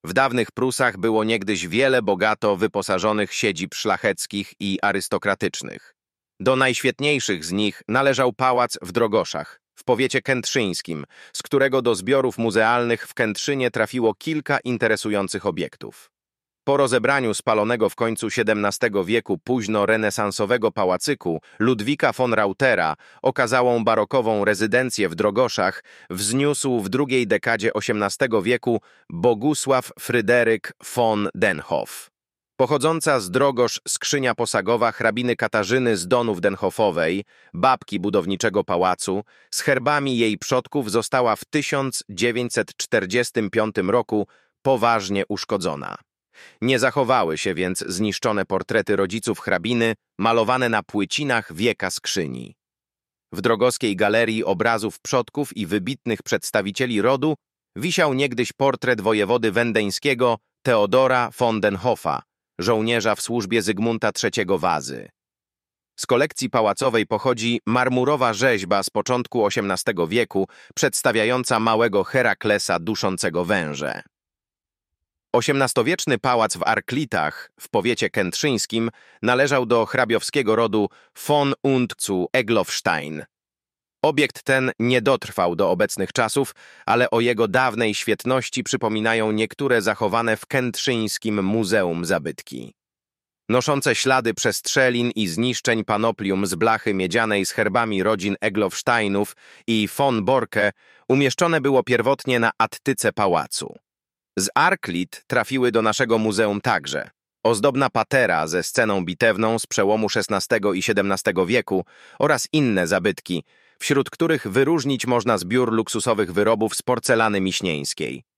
W dawnych Prusach było niegdyś wiele bogato wyposażonych siedzib szlacheckich i arystokratycznych. Do najświetniejszych z nich należał pałac w Drogoszach, w powiecie kętrzyńskim, z którego do zbiorów muzealnych w Kętrzynie trafiło kilka interesujących obiektów. Po rozebraniu spalonego w końcu XVII wieku późno-renesansowego pałacyku Ludwika von Rautera okazałą barokową rezydencję w Drogoszach wzniósł w drugiej dekadzie XVIII wieku Bogusław Fryderyk von Denhof. Pochodząca z Drogosz skrzynia posagowa hrabiny Katarzyny z Donów Denhofowej, babki budowniczego pałacu, z herbami jej przodków została w 1945 roku poważnie uszkodzona. Nie zachowały się więc zniszczone portrety rodziców hrabiny, malowane na płycinach wieka skrzyni. W Drogowskiej Galerii Obrazów Przodków i wybitnych przedstawicieli rodu wisiał niegdyś portret wojewody wendeńskiego Teodora von Denhofa, żołnierza w służbie Zygmunta III Wazy. Z kolekcji pałacowej pochodzi marmurowa rzeźba z początku XVIII wieku przedstawiająca małego Heraklesa duszącego węże. XVIII-wieczny pałac w Arklitach, w powiecie kętrzyńskim, należał do hrabiowskiego rodu von und zu Eglowstein. Obiekt ten nie dotrwał do obecnych czasów, ale o jego dawnej świetności przypominają niektóre zachowane w kętrzyńskim Muzeum zabytki. Noszące ślady przestrzelin i zniszczeń panoplium z blachy miedzianej z herbami rodzin Eglowsteinów i von Borke umieszczone było pierwotnie na attyce pałacu. Z Arklit trafiły do naszego muzeum także ozdobna patera ze sceną bitewną z przełomu XVI i XVII wieku oraz inne zabytki, wśród których wyróżnić można zbiór luksusowych wyrobów z porcelany miśnieńskiej.